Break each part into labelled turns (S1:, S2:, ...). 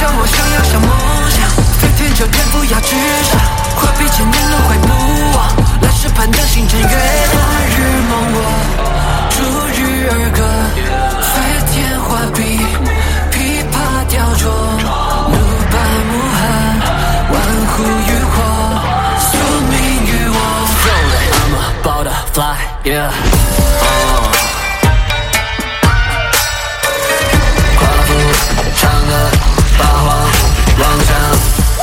S1: 想我想要像梦想，飞天就天不要至上，快比千年轮回不忘，来时盼的星辰月亮，日梦我逐日而歌，飞天画笔，琵琶雕琢，怒拔木寒，万户浴火，宿命于我。I'm a butterfly, yeah. 夸父唱歌，八荒妄想，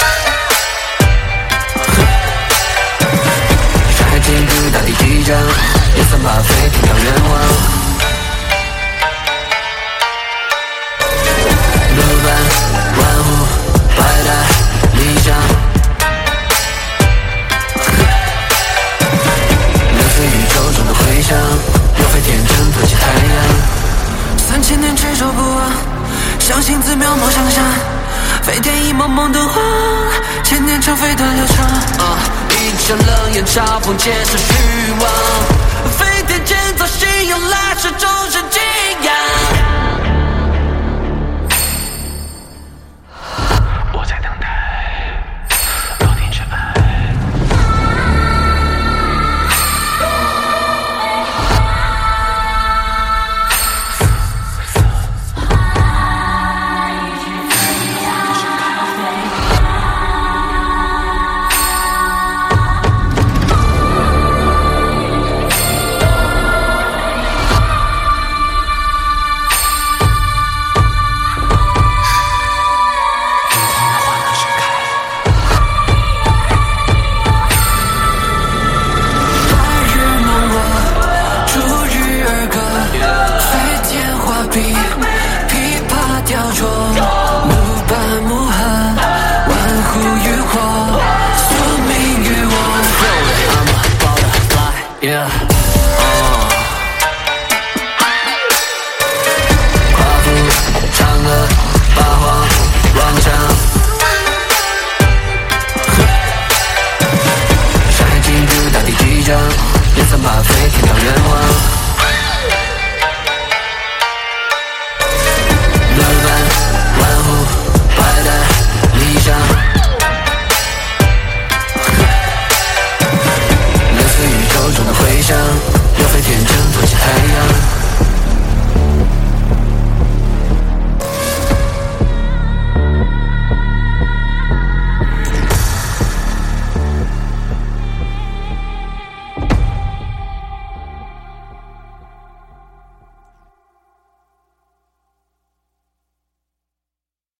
S1: 山海经度大地即将，也曾把飞天到愿望。路伴万物，百代理想。流水宇宙中的回响，若飞天真托起太阳。3000年执着不忘，相信自渺茫想象，飞天一蒙蒙的光，千年长飞的流长。一场冷眼嘲讽，皆是虚妄。飞天建造信仰，来世终身敬仰。